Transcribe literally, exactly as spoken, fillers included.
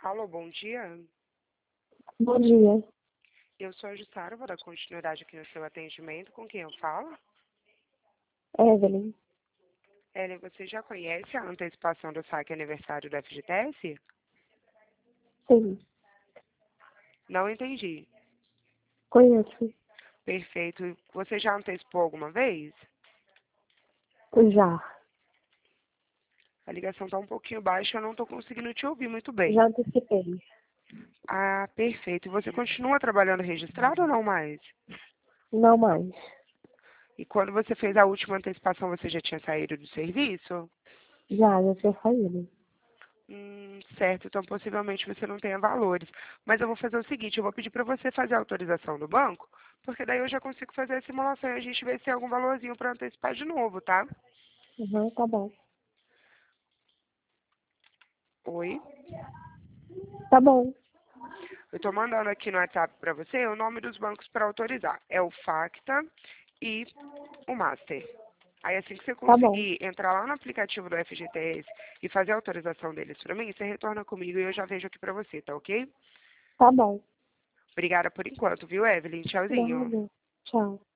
Alô, bom dia. Bom dia, Eu sou a Jussara, vou dar continuidade aqui no seu atendimento. Com quem eu falo? Evelyn. Ellen, você já conhece a antecipação do saque aniversário do F G T S? Sim, Não entendi. conheço. Perfeito. Você já antecipou alguma vez? Já. A ligação está um pouquinho baixa, eu não estou conseguindo te ouvir muito bem. Já antecipei. Ah, perfeito. E você continua trabalhando registrado ou não mais? Não mais. E quando você fez a última antecipação, você já tinha saído do serviço? Já, já tinha saído. Hum, certo, então possivelmente você não tenha valores. Mas eu vou fazer o seguinte, eu vou pedir para você fazer a autorização do banco, porque daí eu já consigo fazer a simulação e a gente vê se tem algum valorzinho para antecipar de novo, tá? Uhum, tá bom. Oi? Tá bom, Eu estou mandando aqui no WhatsApp para você o nome dos bancos para autorizar. É o Facta e o Master. Aí assim que você tá bom. conseguir entrar lá no aplicativo do F G T S e fazer a autorização deles para mim, você retorna comigo e eu já vejo aqui para você, tá ok? Tá bom. Obrigada por enquanto, viu, Evelyn? Tchauzinho. Nada. Tchau.